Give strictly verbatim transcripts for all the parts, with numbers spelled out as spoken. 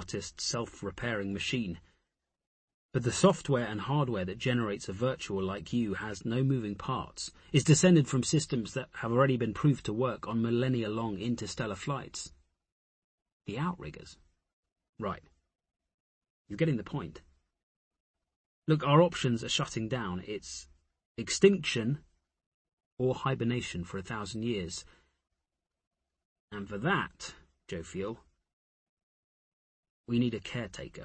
smartest self-repairing machine. But the software and hardware that generates a virtual like you has no moving parts, is descended from systems that have already been proved to work on millennia-long interstellar flights. The Outriggers. Right. You're getting the point. Look, our options are shutting down. It's extinction or hibernation for a thousand years. And for that, Jophiel, we need a caretaker.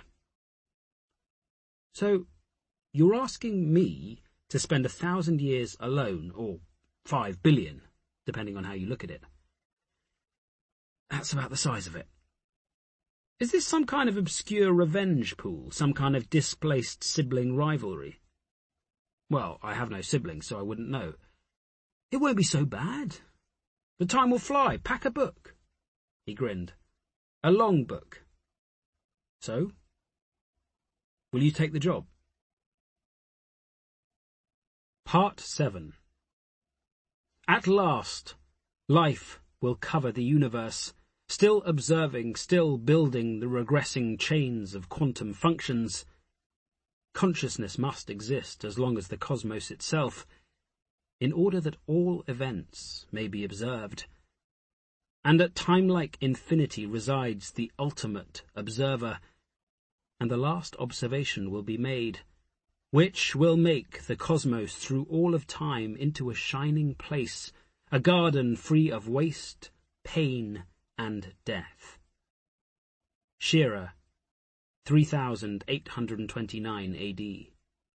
So, you're asking me to spend a thousand years alone, or five billion, depending on how you look at it. That's about the size of it. Is this some kind of obscure revenge pool, some kind of displaced sibling rivalry? Well, I have no siblings, so I wouldn't know. It won't be so bad. The time will fly. Pack a book. He grinned. A long book. So? Will you take the job? Part seven. At last, life will cover the universe, still observing, still building the regressing chains of quantum functions. Consciousness must exist as long as the cosmos itself, in order that all events may be observed. And at time-like infinity resides the ultimate observer, and the last observation will be made, which will make the cosmos through all of time into a shining place, a garden free of waste, pain, and death. Shearer, three thousand eight hundred twenty-nine A D.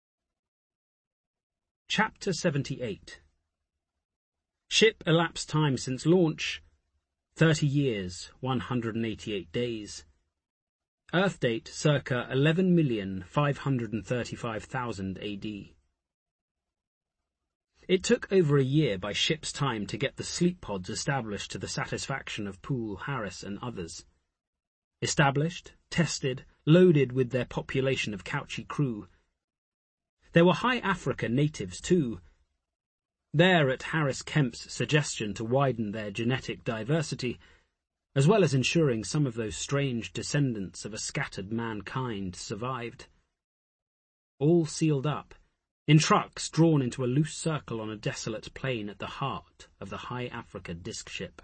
Chapter seventy-eight. Ship elapsed time since launch, thirty years, one hundred eighty-eight days. Earth date circa eleven million five hundred thirty-five thousand A D. It took over a year by ship's time to get the sleep pods established to the satisfaction of Poole, Harris and others. Established, tested, loaded with their population of Couchy crew. There were High Africa natives too. There, at Harris Kemp's suggestion to widen their genetic diversity, as well as ensuring some of those strange descendants of a scattered mankind survived. All sealed up, in trucks drawn into a loose circle on a desolate plain at the heart of the High Africa disk ship.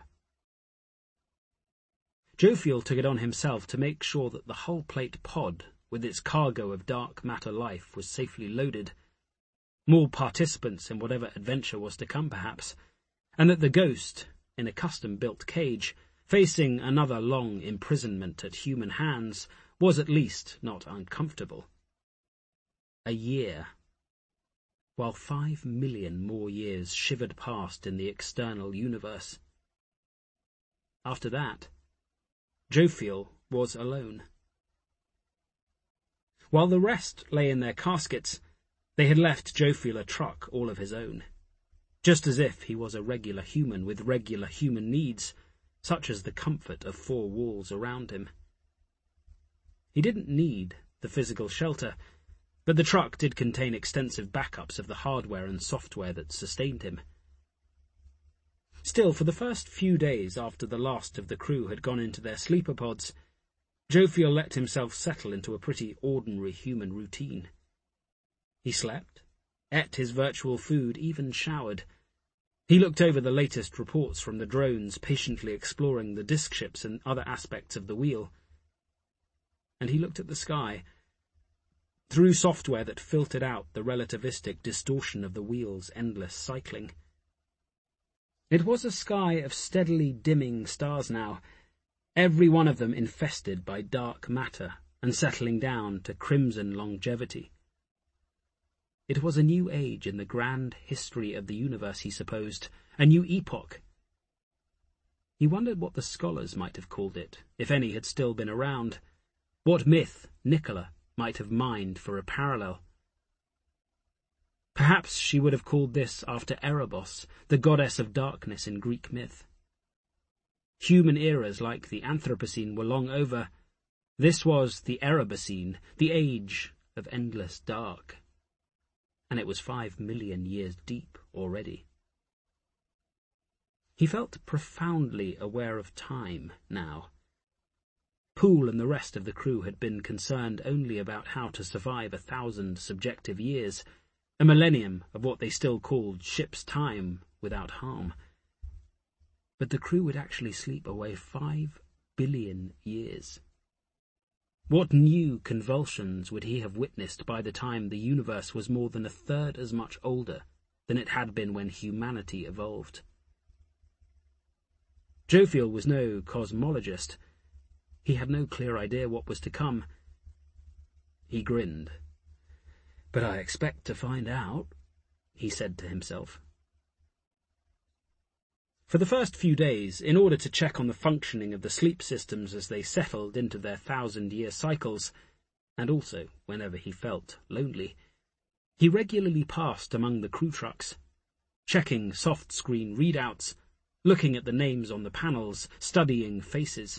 Jophiel took it on himself to make sure that the hull-plate pod, with its cargo of dark matter life, was safely loaded, more participants in whatever adventure was to come perhaps, and that the Ghost, in a custom-built cage, facing another long imprisonment at human hands, was at least not uncomfortable. A year. While five million more years shivered past in the external universe. After that, Jophiel was alone. While the rest lay in their caskets, they had left Jophiel a truck all of his own, just as if he was a regular human with regular human needs, such as the comfort of four walls around him. He didn't need the physical shelter, but the truck did contain extensive backups of the hardware and software that sustained him. Still, for the first few days after the last of the crew had gone into their sleeper pods, Jophiel let himself settle into a pretty ordinary human routine. He slept, ate his virtual food, even showered. He looked over the latest reports from the drones patiently exploring the disk ships and other aspects of the wheel. And he looked at the sky, through software that filtered out the relativistic distortion of the wheel's endless cycling. It was a sky of steadily dimming stars now, every one of them infested by dark matter and settling down to crimson longevity. It was a new age in the grand history of the universe, he supposed, a new epoch. He wondered what the scholars might have called it, if any had still been around, what myth Nicola might have mined for a parallel. Perhaps she would have called this after Erebos, the goddess of darkness in Greek myth. Human eras like the Anthropocene were long over. This was the Erebocene, the age of endless dark. And it was five million years deep already. He felt profoundly aware of time now. Poole and the rest of the crew had been concerned only about how to survive a thousand subjective years, a millennium of what they still called ship's time, without harm. But the crew would actually sleep away five billion years. What new convulsions would he have witnessed by the time the universe was more than a third as much older than it had been when humanity evolved? Jophiel was no cosmologist. He had no clear idea what was to come. He grinned. "But I expect to find out," he said to himself. For the first few days, in order to check on the functioning of the sleep systems as they settled into their thousand-year cycles, and also whenever he felt lonely, he regularly passed among the crew trucks, checking soft-screen readouts, looking at the names on the panels, studying faces.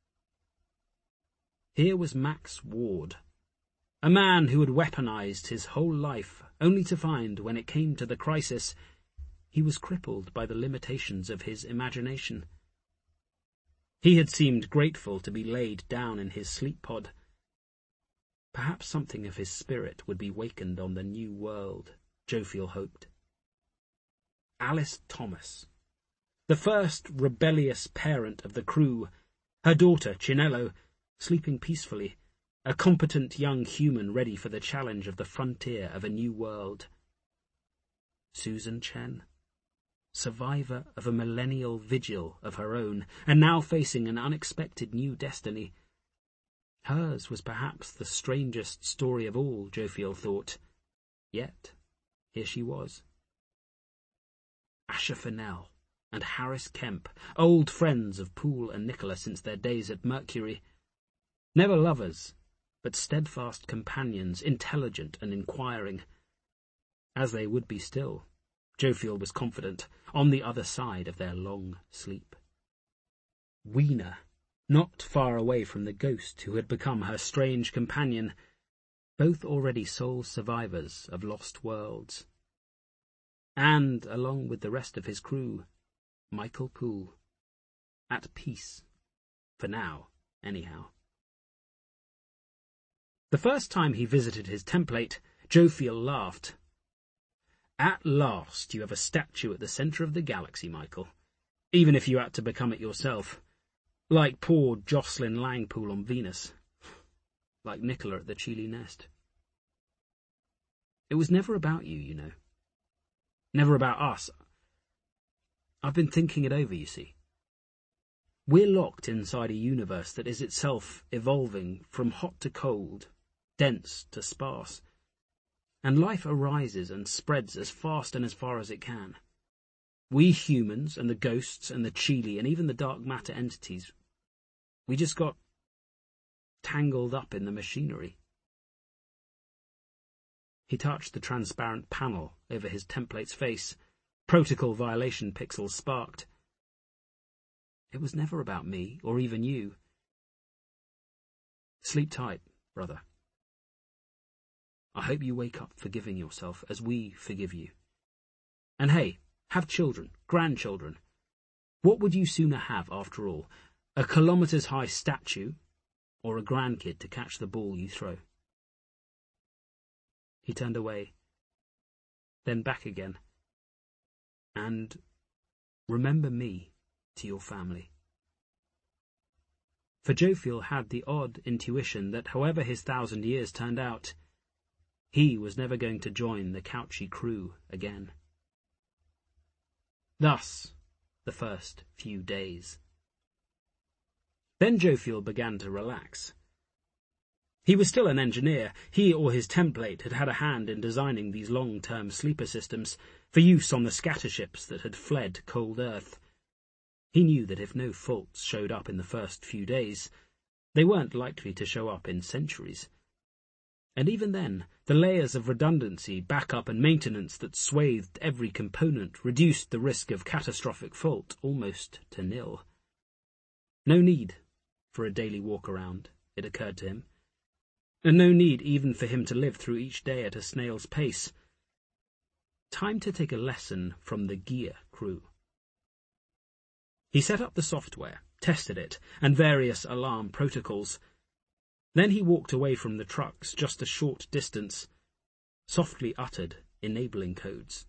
Here was Max Ward, a man who had weaponized his whole life, only to find, when it came to the crisis, he was crippled by the limitations of his imagination. He had seemed grateful to be laid down in his sleep pod. Perhaps something of his spirit would be wakened on the new world, Jophiel hoped. Alice Thomas, the first rebellious parent of the crew, her daughter, Chinello, sleeping peacefully, a competent young human ready for the challenge of the frontier of a new world. Susan Chen, survivor of a millennial vigil of her own, and now facing an unexpected new destiny. Hers was perhaps the strangest story of all, Jophiel thought. Yet, here she was. Asher Fennell and Harris Kemp, old friends of Poole and Nicola since their days at Mercury. Never lovers, but steadfast companions, intelligent and inquiring. As they would be still, Jophiel was confident, on the other side of their long sleep. Weena, not far away from the ghost who had become her strange companion, both already sole survivors of lost worlds. And, along with the rest of his crew, Michael Poole, at peace, for now, anyhow. The first time he visited his template, Jophiel laughed. "At last you have a statue at the centre of the galaxy, Michael, even if you had to become it yourself. Like poor Jocelyn Langpool on Venus. Like Nicola at the Chile Nest. It was never about you, you know. Never about us. I've been thinking it over, you see. We're locked inside a universe that is itself evolving from hot to cold, dense to sparse, and life arises and spreads as fast and as far as it can. We humans and the ghosts and the Chile and even the dark matter entities, we just got tangled up in the machinery." He touched the transparent panel over his template's face. Protocol violation pixels sparked. "It was never about me, or even you. Sleep tight, brother. I hope you wake up forgiving yourself as we forgive you. And hey, have children, grandchildren. What would you sooner have, after all? A kilometres-high statue, or a grandkid to catch the ball you throw?" He turned away, then back again. "And remember me to your family." For Jophiel had the odd intuition that however his thousand years turned out, he was never going to join the Couchy crew again. Thus, the first few days. Then Jophiel began to relax. He was still an engineer. He or his template had had a hand in designing these long-term sleeper systems for use on the scatterships that had fled cold Earth. He knew that if no faults showed up in the first few days, they weren't likely to show up in centuries. And even then, the layers of redundancy, backup and maintenance that swathed every component reduced the risk of catastrophic fault almost to nil. No need for a daily walk-around, it occurred to him. And no need even for him to live through each day at a snail's pace. Time to take a lesson from the Gear crew. He set up the software, tested it, and various alarm protocols. Then he walked away from the trucks just a short distance, softly uttered enabling codes.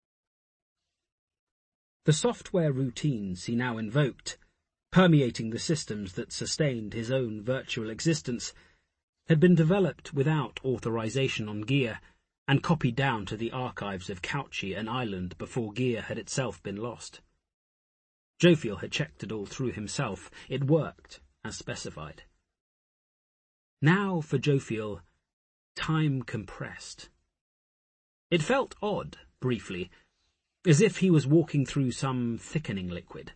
The software routines he now invoked, permeating the systems that sustained his own virtual existence, had been developed without authorization on Gear and copied down to the archives of Couchy and Island before Gear had itself been lost. Jophiel had checked it all through himself. It worked, as specified. Now, for Jophiel, time compressed. It felt odd, briefly, as if he was walking through some thickening liquid.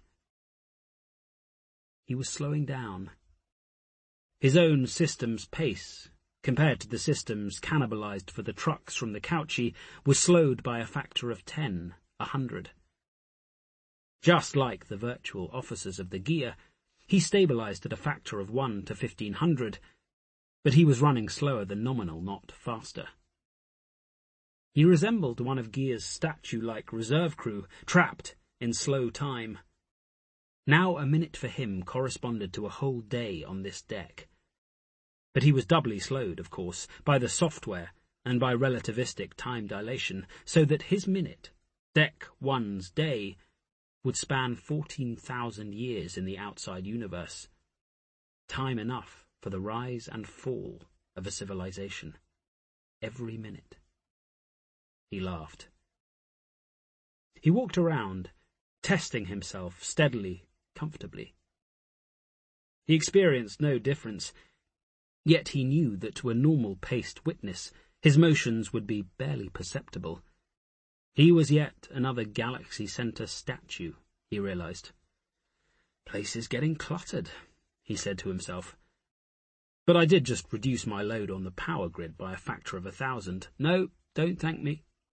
He was slowing down. His own system's pace, compared to the systems cannibalized for the trucks from the Couchy, was slowed by a factor of ten, a hundred. Just like the virtual officers of the Gear, he stabilized at a factor of one to fifteen hundred, but he was running slower than nominal, not faster. He resembled one of Gear's statue-like reserve crew, trapped in slow time. Now a minute for him corresponded to a whole day on this deck. But he was doubly slowed, of course, by the software and by relativistic time dilation, so that his minute, Deck One's day, would span fourteen thousand years in the outside universe. Time enough for the rise and fall of a civilization. Every minute. He laughed. He walked around, testing himself steadily, comfortably. He experienced no difference, yet he knew that to a normal-paced witness, his motions would be barely perceptible. He was yet another Galaxy Center statue, he realized. Place is getting cluttered, he said to himself. But I did just reduce my load on the power grid by a factor of a thousand. No, don't thank me.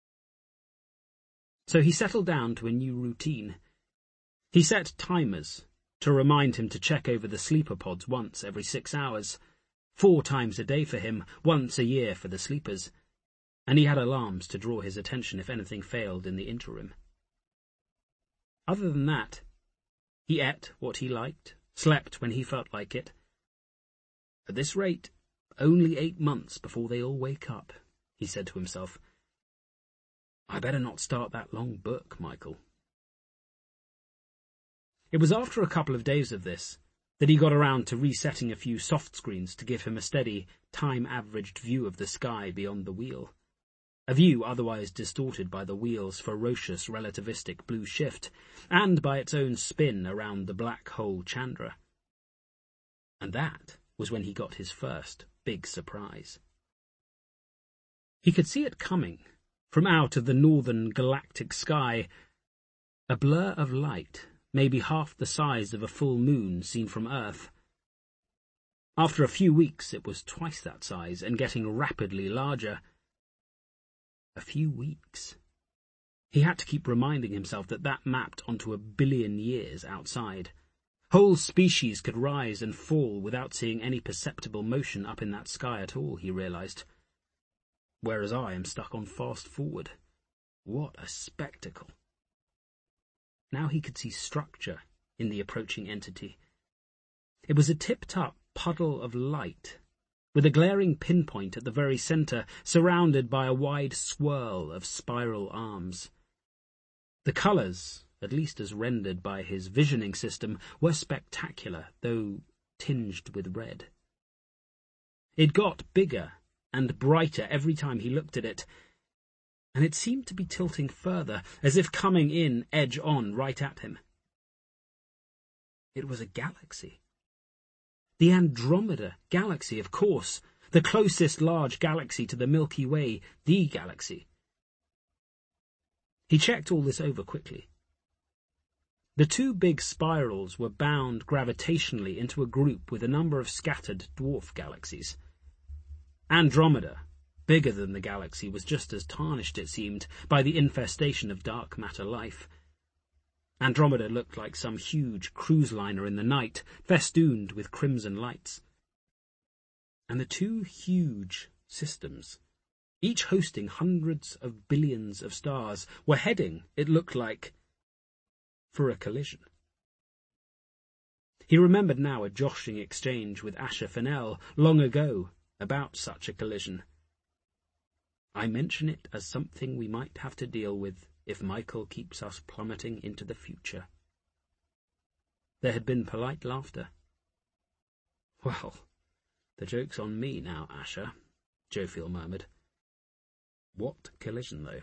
So he settled down to a new routine. He set timers to remind him to check over the sleeper pods once every six hours, four times a day for him, once a year for the sleepers, and he had alarms to draw his attention if anything failed in the interim. Other than that, he ate what he liked, slept when he felt like it. At this rate, only eight months before they all wake up, he said to himself. I better not start that long book, Michael. It was after a couple of days of this that he got around to resetting a few soft screens to give him a steady, time-averaged view of the sky beyond the wheel, a view otherwise distorted by the wheel's ferocious relativistic blue shift, and by its own spin around the black hole Chandra. And that was when he got his first big surprise. He could see it coming, from out of the northern galactic sky, a blur of light, maybe half the size of a full moon seen from Earth. After a few weeks it was twice that size, and getting rapidly larger. A few weeks. He had to keep reminding himself that that mapped onto a billion years outside. Whole species could rise and fall without seeing any perceptible motion up in that sky at all, he realized. Whereas I am stuck on fast forward. What a spectacle. Now he could see structure in the approaching entity. It was a tipped-up puddle of light, with a glaring pinpoint at the very centre, surrounded by a wide swirl of spiral arms. The colours, at least as rendered by his visioning system, were spectacular, though tinged with red. It got bigger and brighter every time he looked at it, and it seemed to be tilting further, as if coming in edge-on right at him. It was a galaxy. The Andromeda Galaxy, of course, the closest large galaxy to the Milky Way, the galaxy. He checked all this over quickly. The two big spirals were bound gravitationally into a group with a number of scattered dwarf galaxies. Andromeda, bigger than the galaxy, was just as tarnished, it seemed, by the infestation of dark matter life. Andromeda looked like some huge cruise liner in the night, festooned with crimson lights. And the two huge systems, each hosting hundreds of billions of stars, were heading, it looked like, for a collision. He remembered now a joshing exchange with Asher Fennell long ago about such a collision. I mention it as something we might have to deal with if Michael keeps us plummeting into the future. There had been polite laughter. Well, the joke's on me now, Asher, Jophiel murmured. What collision, though?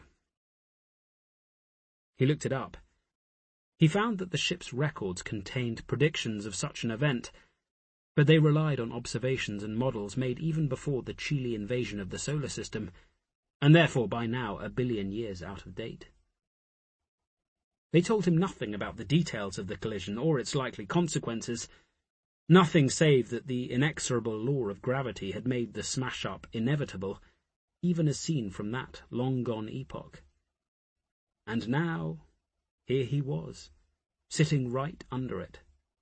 He looked it up. He found that the ship's records contained predictions of such an event, but they relied on observations and models made even before the Chile invasion of the solar system, and therefore by now a billion years out of date. They told him nothing about the details of the collision or its likely consequences, nothing save that the inexorable law of gravity had made the smash-up inevitable, even as seen from that long-gone epoch. And now, here he was, sitting right under it.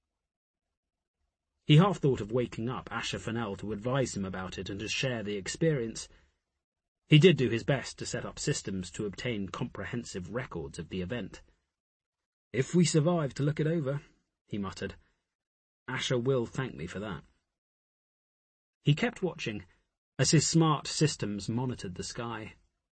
He half thought of waking up Asher Fennell to advise him about it and to share the experience. He did do his best to set up systems to obtain comprehensive records of the event. If we survive to look it over, he muttered, Asher will thank me for that. He kept watching as his smart systems monitored the sky.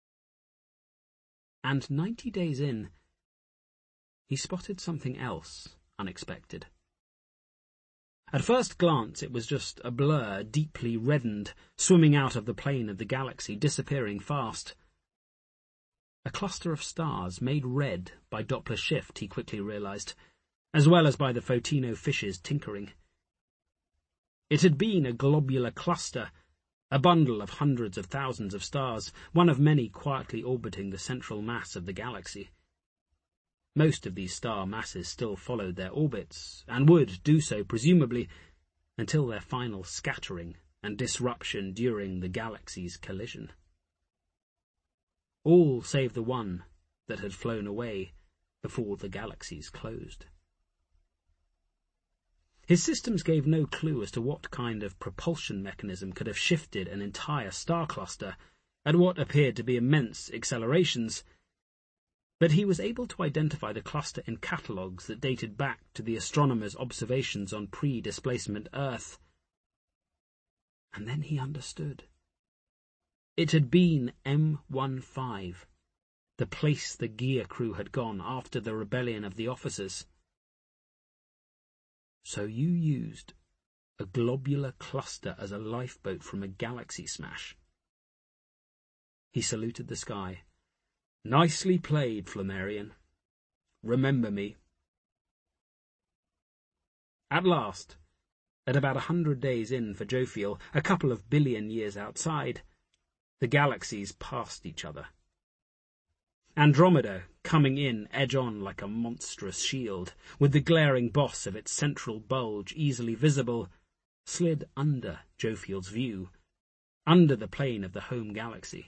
And ninety days in, he spotted something else unexpected. At first glance, it was just a blur, deeply reddened, swimming out of the plane of the galaxy, disappearing fast. A cluster of stars made red by Doppler shift, he quickly realized, as well as by the Photino fish's tinkering. It had been a globular cluster, a bundle of hundreds of thousands of stars, one of many quietly orbiting the central mass of the galaxy. Most of these star masses still followed their orbits, and would do so, presumably, until their final scattering and disruption during the galaxy's collision. All save the one that had flown away before the galaxies closed. His systems gave no clue as to what kind of propulsion mechanism could have shifted an entire star cluster at what appeared to be immense accelerations, but he was able to identify the cluster in catalogues that dated back to the astronomers' observations on pre-displacement Earth. And then he understood. It had been M fifteen, the place the gear crew had gone after the rebellion of the officers. So you used a globular cluster as a lifeboat from a galaxy smash. He saluted the sky. Nicely played, Flammarion. Remember me. At last, at about a hundred days in for Jophiel, a couple of billion years outside, the galaxies passed each other. Andromeda, coming in edge-on like a monstrous shield, with the glaring boss of its central bulge easily visible, slid under Jophiel's view, under the plane of the home galaxy.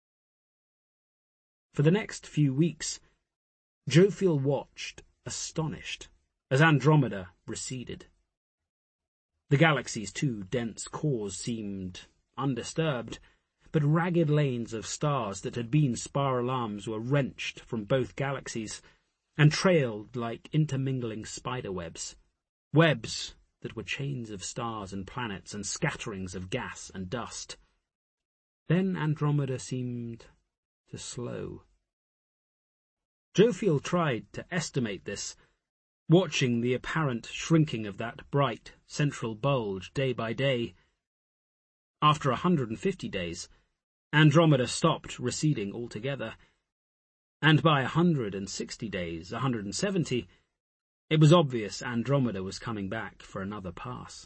For the next few weeks, Jophiel watched, astonished, as Andromeda receded. The galaxy's two dense cores seemed undisturbed, but ragged lanes of stars that had been spiral arms were wrenched from both galaxies and trailed like intermingling spider webs, webs that were chains of stars and planets and scatterings of gas and dust. Then Andromeda seemed to slow. Jophiel tried to estimate this, watching the apparent shrinking of that bright central bulge day by day. After a hundred and fifty days, Andromeda stopped receding altogether, and by a hundred and sixty days, a hundred and seventy, it was obvious Andromeda was coming back for another pass.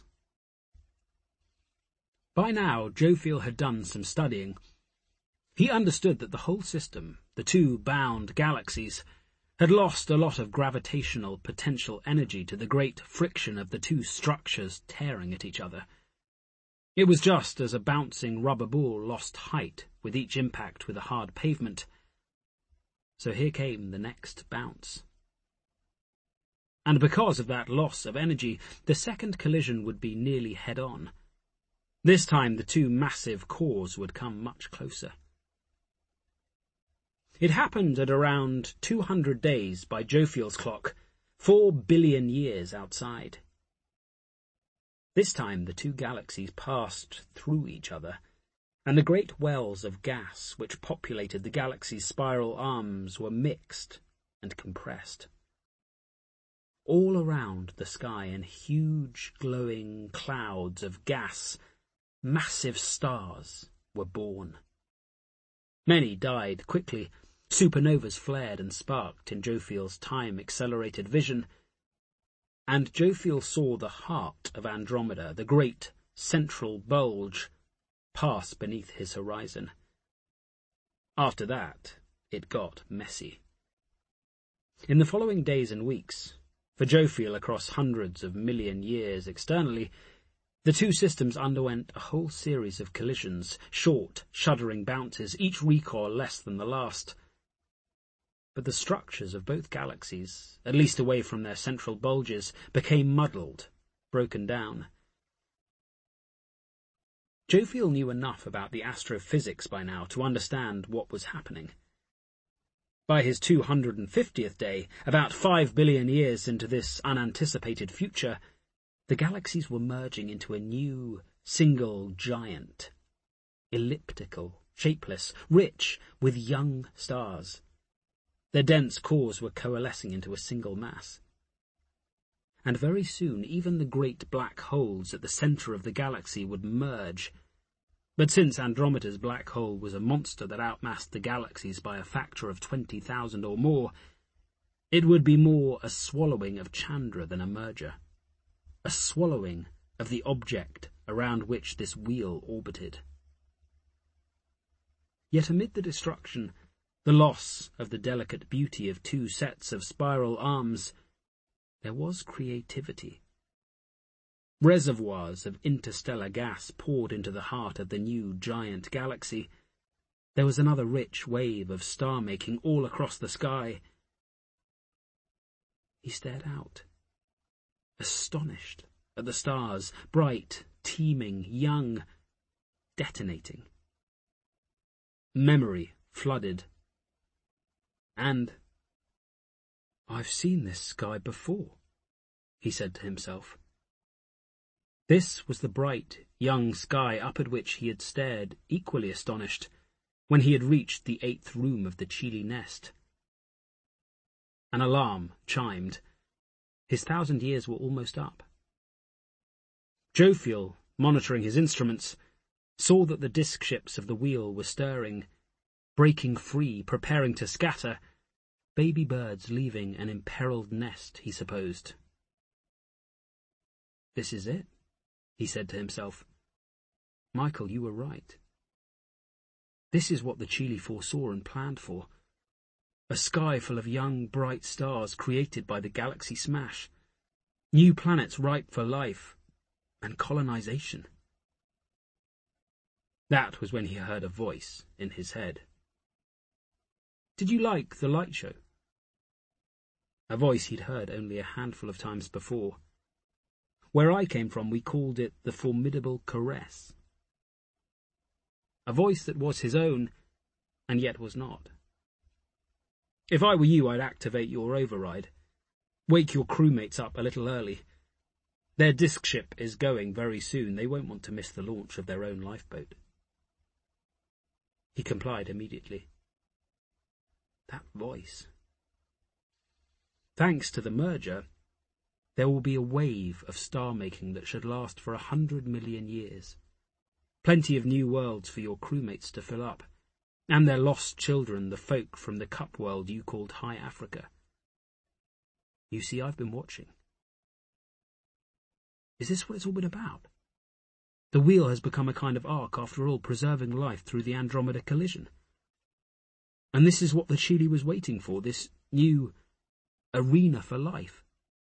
By now, Jophiel had done some studying. He understood that the whole system, the two bound galaxies, had lost a lot of gravitational potential energy to the great friction of the two structures tearing at each other. It was just as a bouncing rubber ball lost height with each impact with a hard pavement. So here came the next bounce. And because of that loss of energy, the second collision would be nearly head-on. This time the two massive cores would come much closer. It happened at around two hundred days by Jophiel's clock, four billion years outside. This time the two galaxies passed through each other, and the great wells of gas which populated the galaxy's spiral arms were mixed and compressed. All around the sky, in huge glowing clouds of gas, massive stars were born. Many died quickly. Supernovas flared and sparked in Jofiel's time-accelerated vision, and Jofiel saw the heart of Andromeda, the great central bulge, pass beneath his horizon. After that, it got messy. In the following days and weeks, for Jofiel across hundreds of million years externally, the two systems underwent a whole series of collisions, short, shuddering bounces, each recoil less than the last. But the structures of both galaxies, at least away from their central bulges, became muddled, broken down. Jofiel knew enough about the astrophysics by now to understand what was happening. By his two hundred fiftieth day, about five billion years into this unanticipated future, the galaxies were merging into a new, single giant, elliptical, shapeless, rich with young stars. Their dense cores were coalescing into a single mass. And very soon even the great black holes at the centre of the galaxy would merge. But since Andromeda's black hole was a monster that outmassed the galaxies by a factor of twenty thousand or more, it would be more a swallowing of Chandra than a merger. A swallowing of the object around which this wheel orbited. Yet amid the destruction, the loss of the delicate beauty of two sets of spiral arms, there was creativity. Reservoirs of interstellar gas poured into the heart of the new giant galaxy. There was another rich wave of star-making all across the sky. He stared out, astonished at the stars, bright, teeming, young, detonating. Memory flooded. And, "I've seen this sky before," he said to himself. This was the bright, young sky up at which he had stared, equally astonished, when he had reached the eighth room of the Chile nest. An alarm chimed. His thousand years were almost up. Jofiel, monitoring his instruments, saw that the disk ships of the wheel were stirring, breaking free, preparing to scatter, baby birds leaving an imperiled nest, he supposed. "This is it," he said to himself. "Michael, you were right. This is what the Chile foresaw and planned for. A sky full of young, bright stars created by the galaxy smash. New planets ripe for life and colonization." That was when he heard a voice in his head. "Did you like the light show?" A voice he'd heard only a handful of times before. Where I came from, we called it the formidable caress. A voice that was his own, and yet was not. "If I were you, I'd activate your override. Wake your crewmates up a little early. Their disk ship is going very soon. They won't want to miss the launch of their own lifeboat." He complied immediately. That voice. Thanks to the merger, there will be a wave of star-making that should last for a hundred million years. Plenty of new worlds for your crewmates to fill up, and their lost children, the folk from the cup world you called High Africa. You see, I've been watching. Is this what it's all been about? The wheel has become a kind of ark, after all, preserving life through the Andromeda collision. And this is what the Chile was waiting for, this new arena for life.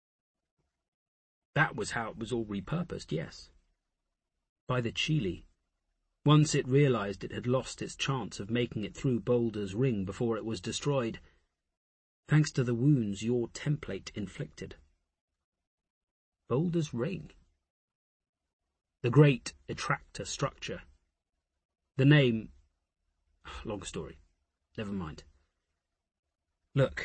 That was how it was all repurposed, yes. By the Chile, once it realized it had lost its chance of making it through Boulder's ring before it was destroyed, thanks to the wounds your template inflicted. Boulder's ring. The great attractor structure. The name... Long story. Never mind. Look,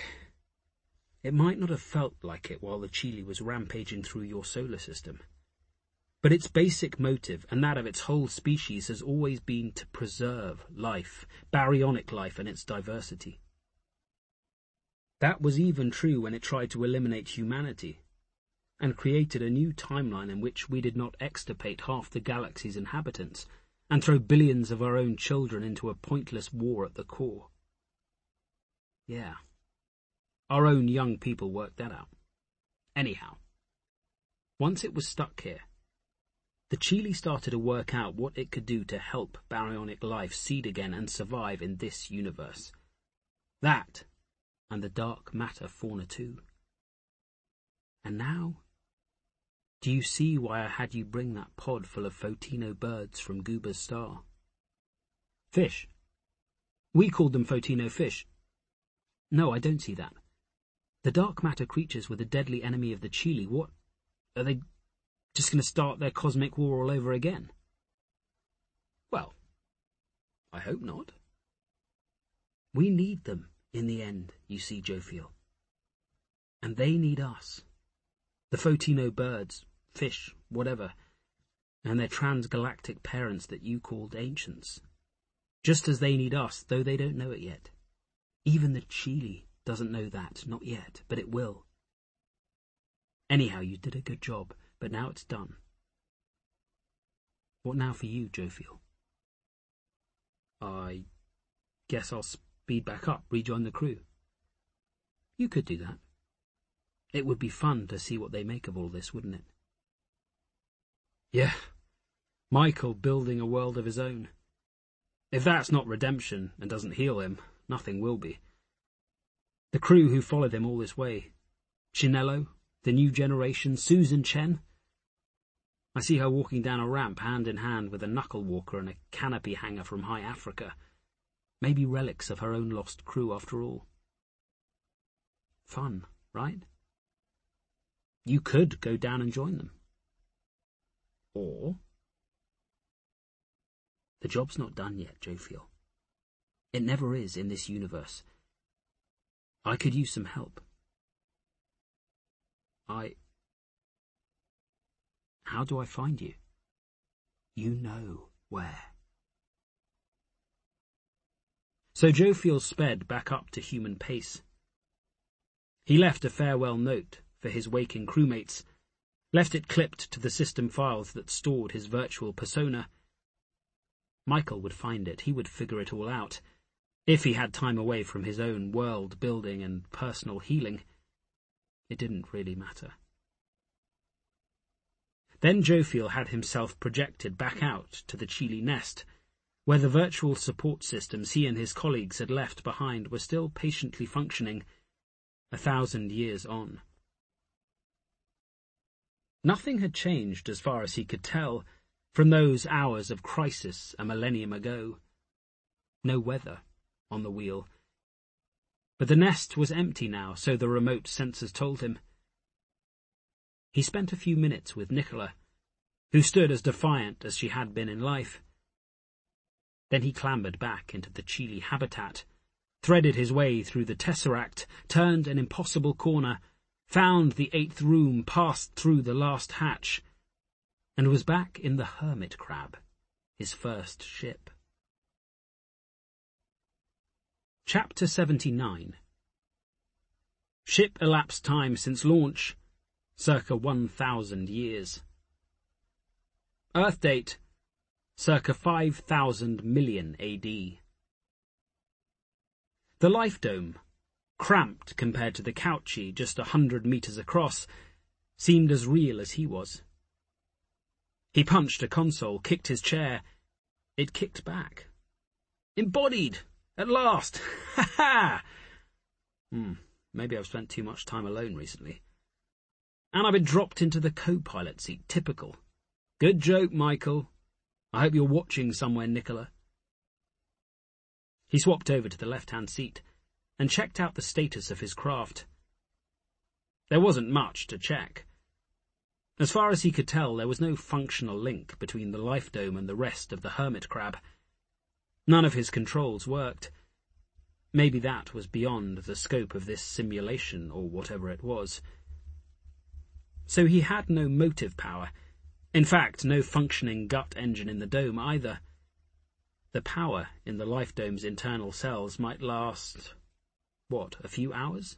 it might not have felt like it while the Chile was rampaging through your solar system. But its basic motive, and that of its whole species, has always been to preserve life, baryonic life and its diversity. That was even true when it tried to eliminate humanity, and created a new timeline in which we did not extirpate half the galaxy's inhabitants, and throw billions of our own children into a pointless war at the core. Yeah, our own young people worked that out. Anyhow, once it was stuck here, the Chili started to work out what it could do to help baryonic life seed again and survive in this universe. That, and the dark matter fauna too. And now, do you see why I had you bring that pod full of Photino birds from Goober's star? Fish. We called them Photino fish. No, I don't see that. The dark matter creatures were the deadly enemy of the Chili. What? Are they just going to start their cosmic war all over again? Well, I hope not. We need them in the end, you see, Jophiel. And they need us. The Photino birds, fish, whatever, and their transgalactic parents that you called ancients. Just as they need us, though they don't know it yet. Even the Chili doesn't know that, not yet, but it will. Anyhow, you did a good job, but now it's done. What now for you, Jophiel? I guess I'll speed back up, rejoin the crew. You could do that. It would be fun to see what they make of all this, wouldn't it? Yeah, Michael building a world of his own. If that's not redemption and doesn't heal him, nothing will be. The crew who followed him all this way. Chinello, the new generation, Susan Chen. I see her walking down a ramp hand in hand with a knuckle walker and a canopy hanger from High Africa. Maybe relics of her own lost crew after all. Fun, right? You could go down and join them. Or... The job's not done yet, Jophiel. It never is in this universe. I could use some help. I... How do I find you? You know where. So Jophiel sped back up to human pace. He left a farewell note for his waking crewmates, left it clipped to the system files that stored his virtual persona. Michael would find it, he would figure it all out, if he had time away from his own world-building and personal healing. It didn't really matter. Then Jophiel had himself projected back out to the Chili nest, where the virtual support systems he and his colleagues had left behind were still patiently functioning, a thousand years on. Nothing had changed, as far as he could tell, from those hours of crisis a millennium ago. No weather on the wheel. But the nest was empty now, so the remote sensors told him. He spent a few minutes with Nicola, who stood as defiant as she had been in life. Then he clambered back into the Chili habitat, threaded his way through the Tesseract, turned an impossible corner, found the eighth room, passed through the last hatch, and was back in the Hermit Crab, his first ship. Chapter seventy-nine. Ship elapsed time since launch, circa one thousand years. Earth date, circa five thousand million A D. The Life Dome, cramped compared to the Couchy just a hundred metres across, seemed as real as he was. He punched a console, kicked his chair. It kicked back. Embodied! At last! Ha ha! Hmm, maybe I've spent too much time alone recently. And I've been dropped into the co-pilot seat, typical. Good joke, Michael. I hope you're watching somewhere, Nicola. He swapped over to the left-hand seat and checked out the status of his craft. There wasn't much to check. As far as he could tell, there was no functional link between the Life Dome and the rest of the Hermit Crab. None of his controls worked. Maybe that was beyond the scope of this simulation, or whatever it was. So he had no motive power, In fact, no functioning gut engine in the dome either. The power in the Life Dome's internal cells might last, what, a few hours?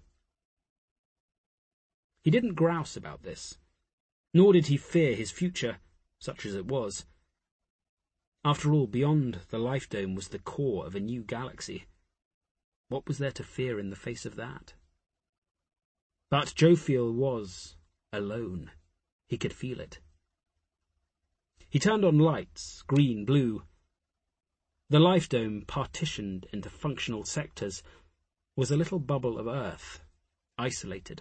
He didn't grouse about this, nor did he fear his future, such as it was. After all, beyond the Life Dome was the core of a new galaxy. What was there to fear in the face of that? But Jophiel was alone. He could feel it. He turned on lights, green, blue. The Life Dome, partitioned into functional sectors, was a little bubble of Earth, isolated.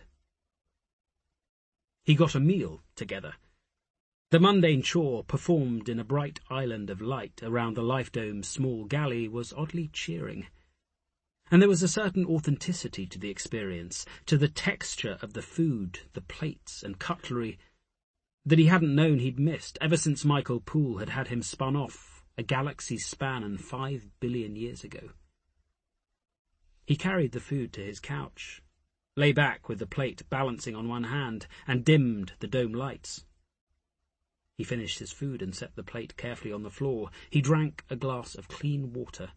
He got a meal together. The mundane chore performed in a bright island of light around the Life Dome's small galley was oddly cheering. And there was a certain authenticity to the experience, to the texture of the food, the plates and cutlery, that he hadn't known he'd missed ever since Michael Poole had had him spun off a galaxy's span and five billion years ago. He carried the food to his couch, lay back with the plate balancing on one hand, and dimmed the dome lights. He finished his food and set the plate carefully on the floor. He drank a glass of clean water.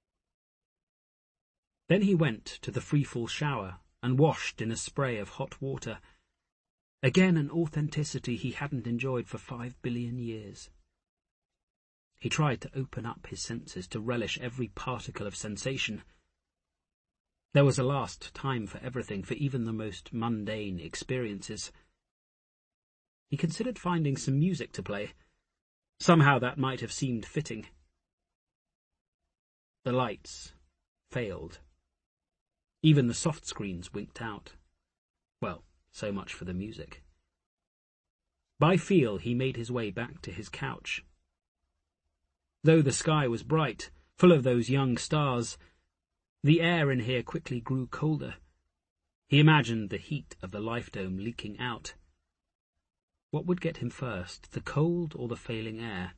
Then he went to the freefall shower and washed in a spray of hot water. Again an authenticity he hadn't enjoyed for five billion years. He tried to open up his senses to relish every particle of sensation. There was a last time for everything, for even the most mundane experiences. He considered finding some music to play. Somehow that might have seemed fitting. The lights failed. Even the soft screens winked out. Well, so much for the music. By feel, he made his way back to his couch. Though the sky was bright, full of those young stars, the air in here quickly grew colder. He imagined the heat of the Life Dome leaking out. What would get him first, the cold or the failing air?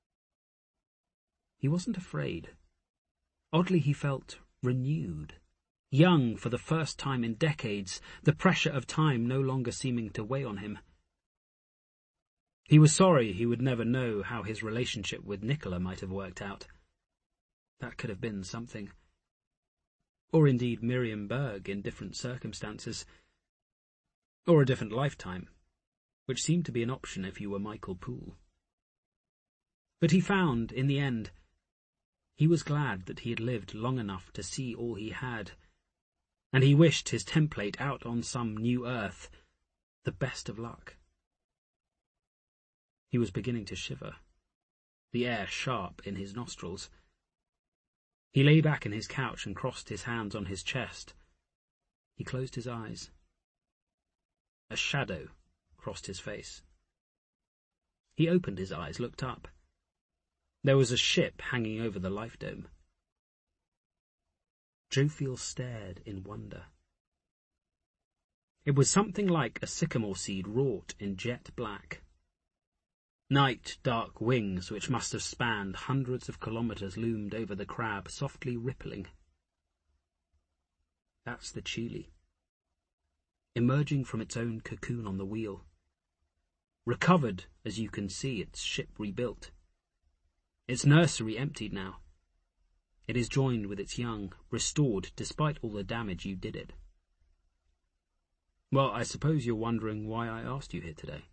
He wasn't afraid. Oddly, he felt renewed, young for the first time in decades, the pressure of time no longer seeming to weigh on him. He was sorry he would never know how his relationship with Nicola might have worked out. That could have been something. Or indeed Miriam Berg in different circumstances. Or a different lifetime, which seemed to be an option if you were Michael Poole. But he found, in the end, he was glad that he had lived long enough to see all he had, and he wished his template out on some new Earth the best of luck. He was beginning to shiver, the air sharp in his nostrils. He lay back in his couch and crossed his hands on his chest. He closed his eyes. A shadow crossed his face. He opened his eyes, looked up. There was a ship hanging over the Life Dome. Jophiel stared in wonder. It was something like a sycamore seed wrought in jet black. Night dark wings, which must have spanned hundreds of kilometres, loomed over the crab, softly rippling. That's the Chile, emerging from its own cocoon on the wheel. Recovered, as you can see, its ship rebuilt. Its nursery emptied now. It is joined with its young, restored despite all the damage you did it. Well, I suppose you're wondering why I asked you here today.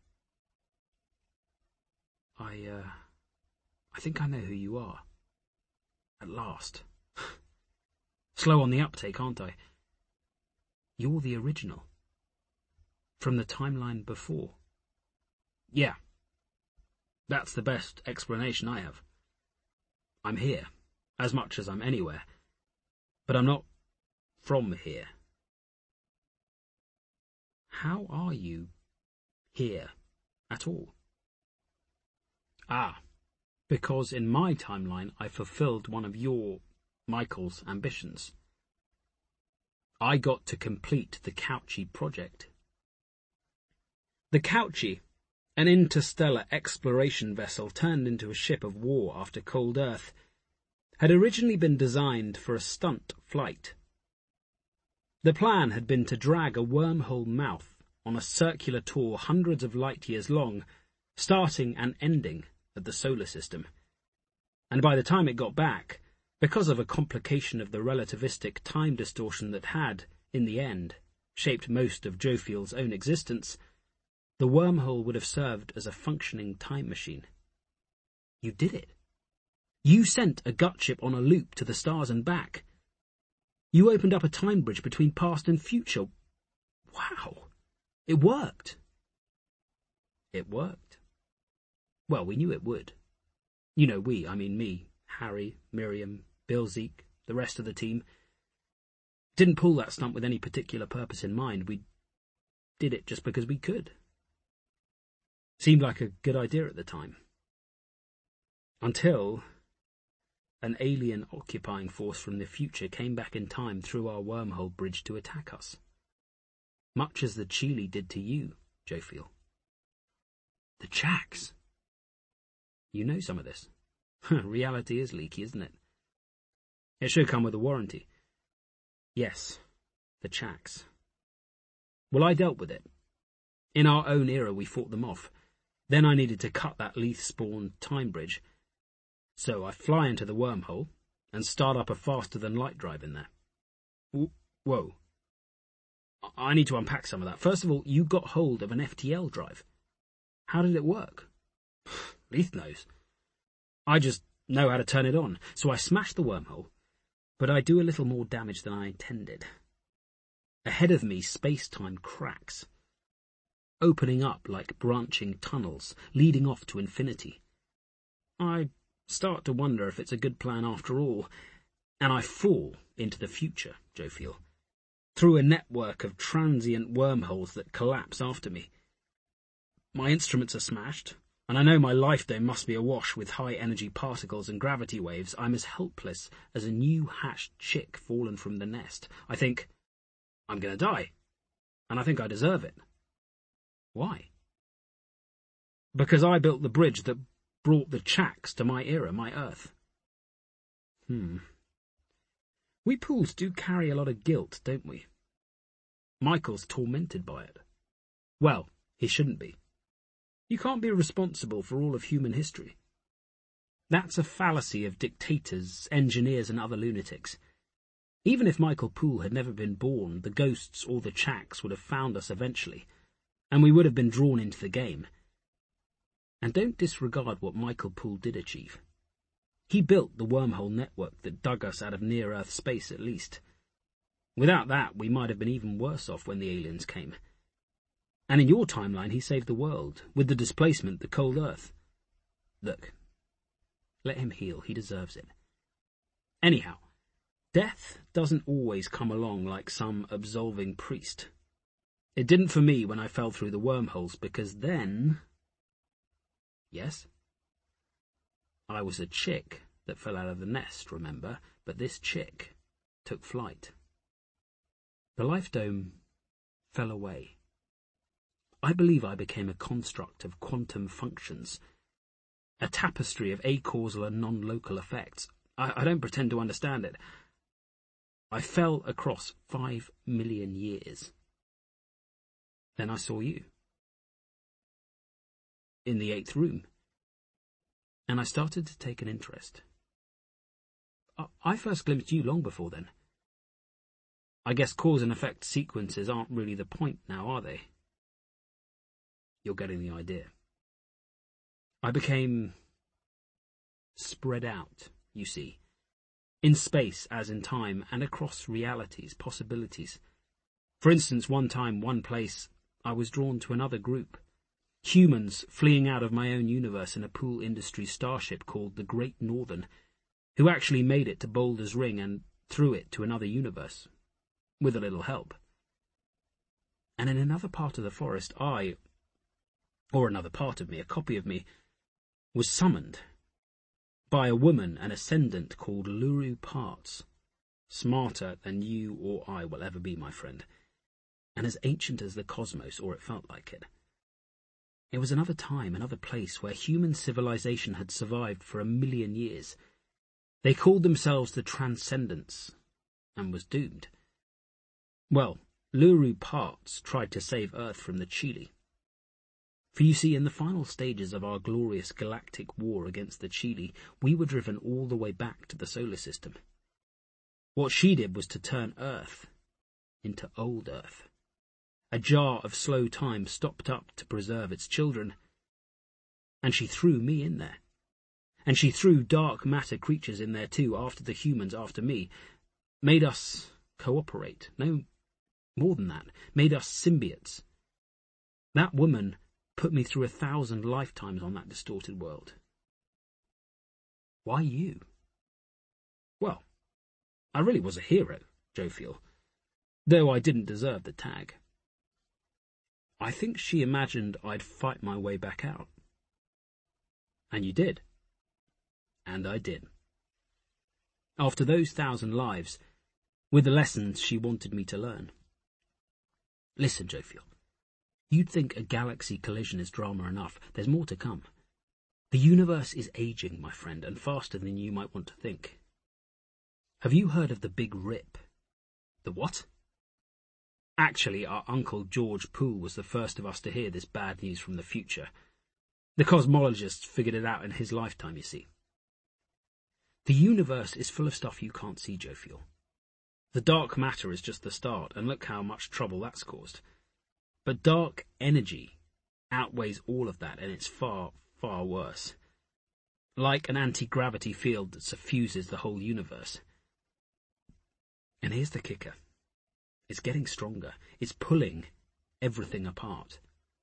I, uh, I think I know who you are. At last. Slow on the uptake, aren't I? You're the original. From the timeline before. Yeah. That's the best explanation I have. I'm here, as much as I'm anywhere. But I'm not from here. How are you here at all? Ah, because in my timeline I fulfilled one of your, Michael's, ambitions. I got to complete the Couchy project. The Couchy, an interstellar exploration vessel turned into a ship of war after Cold Earth, had originally been designed for a stunt flight. The plan had been to drag a wormhole mouth on a circular tour hundreds of light years long starting and ending at the solar system. And by the time it got back, because of a complication of the relativistic time distortion that had, in the end, shaped most of Jofield's own existence, the wormhole would have served as a functioning time machine. You did it. You sent a gut ship on a loop to the stars and back. You opened up a time bridge between past and future. Wow. It worked. It worked. Well, we knew it would. You know, we, I mean me, Harry, Miriam, Bill, Zeke, the rest of the team. Didn't pull that stunt with any particular purpose in mind. We did it just because we could. Seemed like a good idea at the time. Until an alien occupying force from the future came back in time through our wormhole bridge to attack us. Much as the Chili did to you, Jofiel. The Chaks. You know some of this. Reality is leaky, isn't it? It should come with a warranty. Yes, the Chaks. Well, I dealt with it. In our own era, we fought them off. Then I needed to cut that Leith-spawned time bridge. So I fly into the wormhole and start up a faster-than-light drive in there. Whoa. I need to unpack some of that. First of all, you got hold of an F T L drive. How did it work? Leith knows. I just know how to turn it on, so I smash the wormhole, but I do a little more damage than I intended. Ahead of me, space-time cracks, opening up like branching tunnels, leading off to infinity. I start to wonder if it's a good plan after all, and I fall into the future, Jofiel, through a network of transient wormholes that collapse after me. My instruments are smashed, and I know my lifedome must be awash with high-energy particles and gravity waves. I'm as helpless as a new-hatched chick fallen from the nest. I think, I'm going to die, and I think I deserve it. Why? Because I built the bridge that brought the Chaks to my era, my Earth. Hmm. We Pools do carry a lot of guilt, don't we? Michael's tormented by it. Well, he shouldn't be. You can't be responsible for all of human history. That's a fallacy of dictators, engineers, and other lunatics. Even if Michael Poole had never been born, the ghosts or the Chaks would have found us eventually, and we would have been drawn into the game. And don't disregard what Michael Poole did achieve. He built the wormhole network that dug us out of near-Earth space, at least. Without that, we might have been even worse off when the aliens came. And in your timeline, he saved the world, with the displacement, the cold Earth. Look, let him heal, he deserves it. Anyhow, death doesn't always come along like some absolving priest. It didn't for me when I fell through the wormholes, because then... Yes? I was a chick that fell out of the nest, remember? But this chick took flight. The life dome fell away. I believe I became a construct of quantum functions, a tapestry of acausal and non-local effects. I, I don't pretend to understand it. I fell across five million years. Then I saw you. In the eighth room. And I started to take an interest. I, I first glimpsed you long before then. I guess cause and effect sequences aren't really the point now, are they? You're getting the idea. I became spread out, you see, in space as in time and across realities, possibilities. For instance, one time, one place, I was drawn to another group. Humans fleeing out of my own universe in a Poole Industries starship called the Great Northern, who actually made it to Boulder's Ring and through it to another universe, with a little help. And in another part of the forest, I... or another part of me, a copy of me, was summoned by a woman, an ascendant called Luru Parts, smarter than you or I will ever be, my friend, and as ancient as the cosmos, or it felt like it. It was another time, another place where human civilization had survived for a million years. They called themselves the Transcendents, and was doomed. Well, Luru Parts tried to save Earth from the Chili. For you see, in the final stages of our glorious galactic war against the Chili, we were driven all the way back to the solar system. What she did was to turn Earth into old Earth. A jar of slow time stopped up to preserve its children, and she threw me in there. And she threw dark matter creatures in there too, after the humans, after me, made us cooperate. No, more than that, made us symbiotes. That woman put me through a thousand lifetimes on that distorted world. Why you? Well, I really was a hero, Jophiel, though I didn't deserve the tag. I think she imagined I'd fight my way back out. And you did. And I did. After those thousand lives, with the lessons she wanted me to learn. Listen, Jophiel. You'd think a galaxy collision is drama enough. There's more to come. The universe is aging, my friend, and faster than you might want to think. Have you heard of the Big Rip? The what? Actually, our uncle George Poole was the first of us to hear this bad news from the future. The cosmologists figured it out in his lifetime, you see. The universe is full of stuff you can't see, Jophiel. The dark matter is just the start, and look how much trouble that's caused. But dark energy outweighs all of that, and it's far, far worse. Like an anti-gravity field that suffuses the whole universe. And here's the kicker. It's getting stronger. It's pulling everything apart.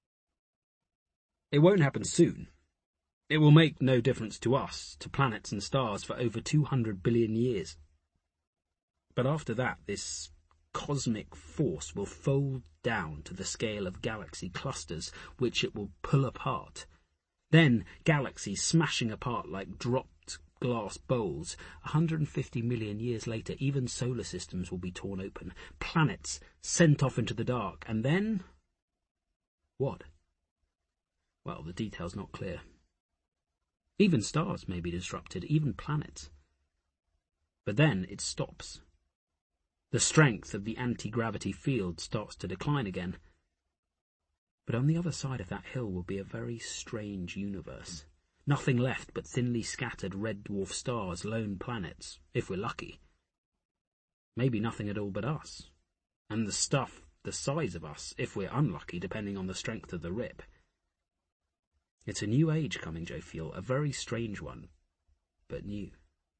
It won't happen soon. It will make no difference to us, to planets and stars, for over two hundred billion years. But after that, this cosmic force will fold down to the scale of galaxy clusters, which it will pull apart. Then galaxies smashing apart like dropped glass bowls. one hundred fifty million years later, even solar systems will be torn open, planets sent off into the dark, and then... what? Well, the detail's not clear. Even stars may be disrupted, even planets. But then it stops. The strength of the anti-gravity field starts to decline again. But on the other side of that hill will be a very strange universe. Nothing left but thinly scattered red dwarf stars, lone planets, if we're lucky. Maybe nothing at all but us. And the stuff the size of us, if we're unlucky, depending on the strength of the rip. It's a new age coming, Jophiel, a very strange one, but new.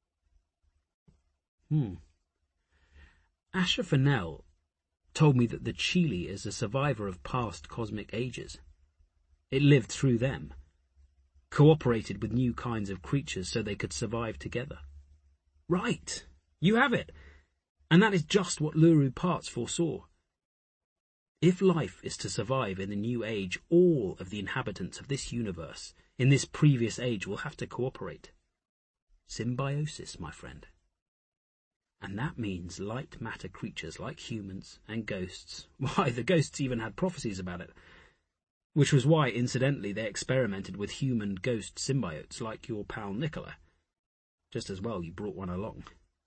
Hmm. Asher Fennell told me that the Chili is a survivor of past cosmic ages. It lived through them, cooperated with new kinds of creatures so they could survive together. Right, you have it. And that is just what Luru Parts foresaw. If life is to survive in the new age, all of the inhabitants of this universe, in this previous age, will have to cooperate. Symbiosis, my friend. And that means light matter creatures like humans and ghosts. Why, the ghosts even had prophecies about it. Which was why, incidentally, they experimented with human-ghost symbiotes like your pal Nicola. Just as well you brought one along.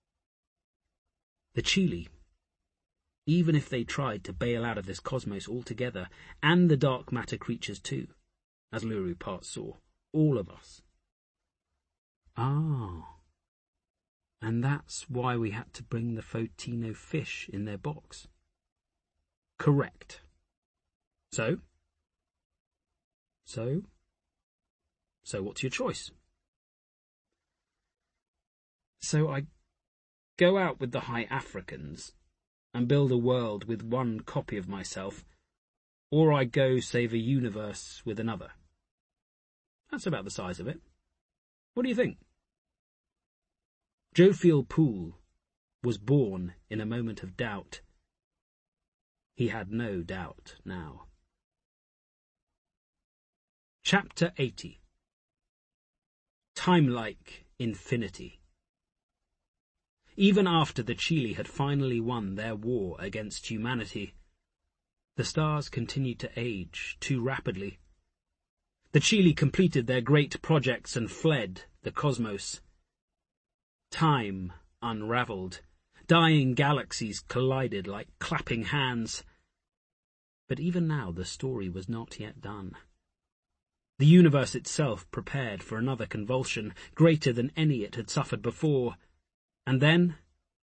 The Chili, even if they tried to bail out of this cosmos altogether, and the dark matter creatures too, as Luru Parts saw, all of us. Ah, and that's why we had to bring the Photino fish in their box. Correct. So? So? So what's your choice? So I go out with the High Africans and build a world with one copy of myself, or I go save a universe with another. That's about the size of it. What do you think? Jophiel Poole was born in a moment of doubt. He had no doubt now. Chapter eighty. Time-like infinity. Even after the Chili had finally won their war against humanity, the stars continued to age too rapidly. The Chili completed their great projects and fled the cosmos. Time unravelled. Dying galaxies collided like clapping hands. But even now the story was not yet done. The universe itself prepared for another convulsion, greater than any it had suffered before. And then...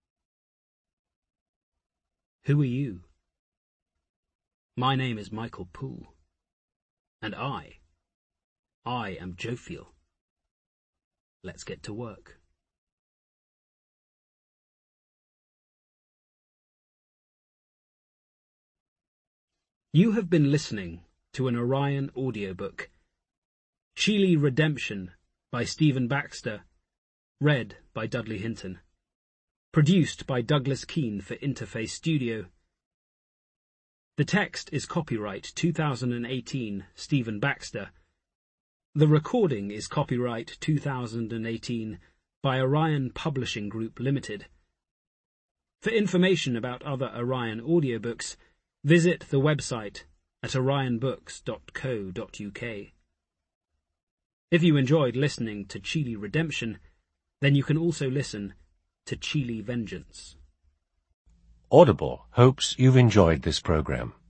Who are you? My name is Michael Poole. And I, I am Jophiel. Let's get to work. You have been listening to an Orion audiobook. Chile Redemption by Stephen Baxter. Read by Dudley Hinton. Produced by Douglas Keane for Interface Studio. The text is copyright two thousand eighteen Stephen Baxter. The recording is copyright two thousand eighteen by Orion Publishing Group Limited. For information about other Orion audiobooks, visit the website at orion books dot co dot uk. If you enjoyed listening to Chile Redemption, then you can also listen to Chile Vengeance. Audible hopes you've enjoyed this program.